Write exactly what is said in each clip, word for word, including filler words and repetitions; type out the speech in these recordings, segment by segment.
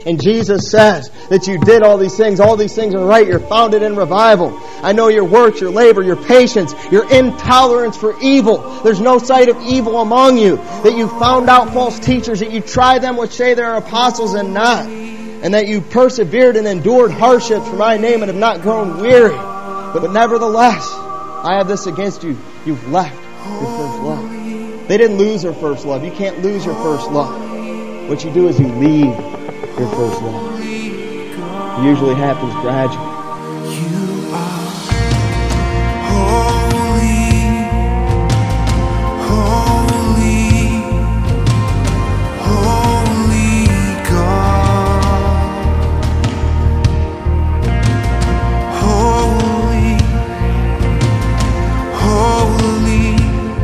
And Jesus says that you did all these things. All these things are right. You're founded in revival. I know your works, your labor, your patience, your intolerance for evil. There's no sight of evil among you. That you found out false teachers, that you try them which say they are apostles and not. And that you persevered and endured hardships for my name and have not grown weary. But nevertheless, I have this against you. You've left your first love. They didn't lose their first love. You can't lose your first love. What you do is you leave your first love. It usually happens gradually. You are holy, holy, holy God. Holy, holy,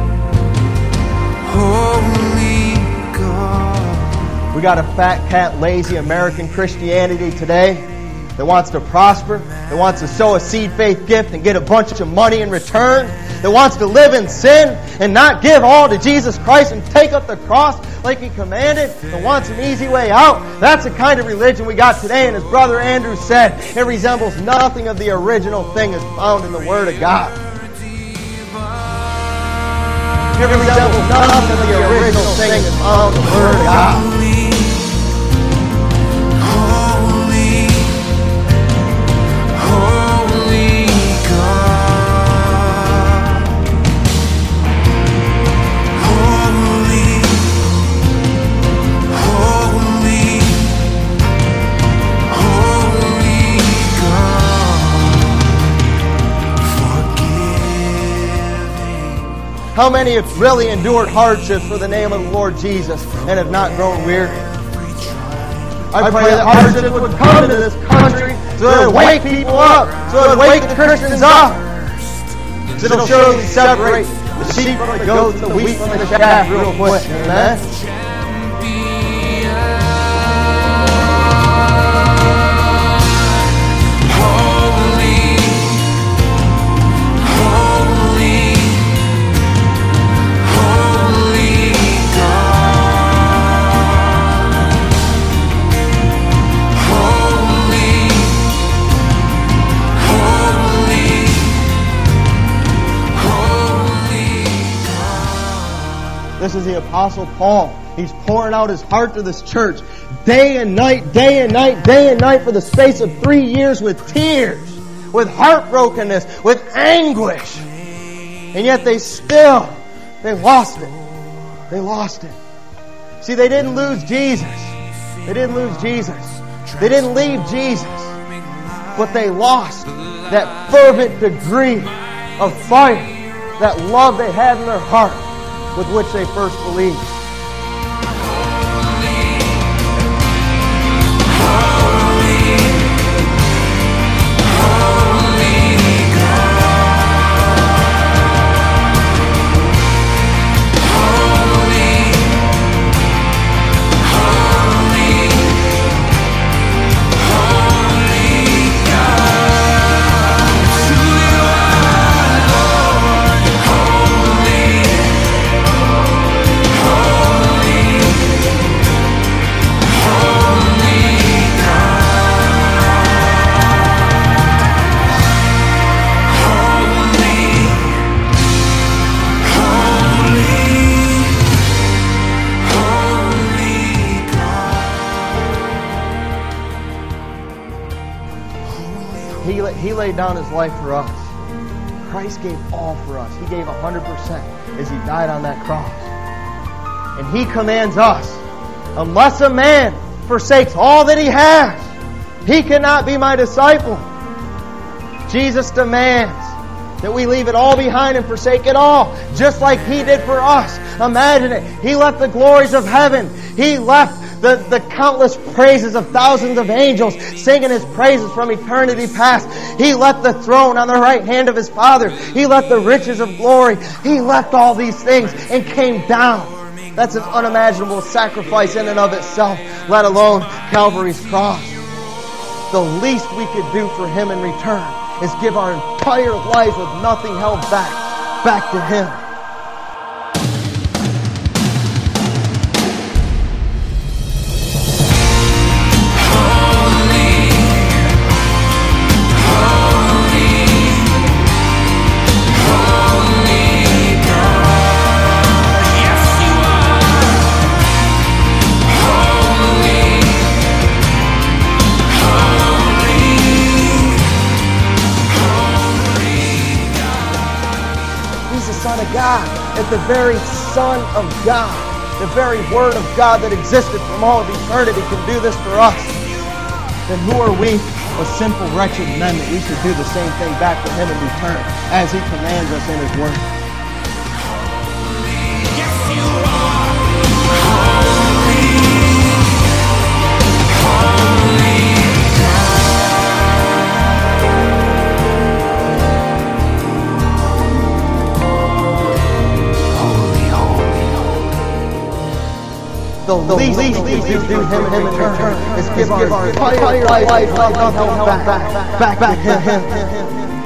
holy God. We got a fat cat, lazy American Christianity today that wants to prosper, that wants to sow a seed faith gift and get a bunch of money in return, that wants to live in sin and not give all to Jesus Christ and take up the cross like He commanded, and wants an easy way out. That's the kind of religion we got today, and as Brother Andrew said, it resembles nothing of the original thing as found in the Word of God. It resembles nothing of the original thing as found in the Word of God. How many have really endured hardships for the name of the Lord Jesus and have not grown weary? I pray that hardships would come into this country so that it would wake people up, so that it would wake the Christians up. So it'll surely separate the sheep from the goats and the wheat from the chaff real quick. Amen? This is the Apostle Paul. He's pouring out his heart to this church day and night, day and night, day and night for the space of three years with tears, with heartbrokenness, with anguish. And yet they still, they lost it. They lost it. See, they didn't lose Jesus. They didn't lose Jesus. They didn't leave Jesus. But they lost that fervent degree of fire, that love they had in their heart, with which they first believed. He laid down His life for us. Christ gave all for us. He gave one hundred percent as He died on that cross. And He commands us, unless a man forsakes all that he has, he cannot be my disciple. Jesus demands that we leave it all behind and forsake it all, just like He did for us. Imagine it. He left the glories of heaven. He left The, the countless praises of thousands of angels singing His praises from eternity past. He left the throne on the right hand of His Father. He left the riches of glory. He left all these things and came down. That's an unimaginable sacrifice in and of itself, let alone Calvary's cross. The least we could do for Him in return is give our entire lives with nothing held back, back to Him. if the very Son of God, the very Word of God that existed from all of eternity can do this for us, then who are we, a sinful, wretched men, that we should do the same thing back to Him in return as He commands us in His Word? Yes, you are holy, holy holy, holy. The, the least, least we can do Him in return is give our entire life, life, life, life, back, back, back, back to Him.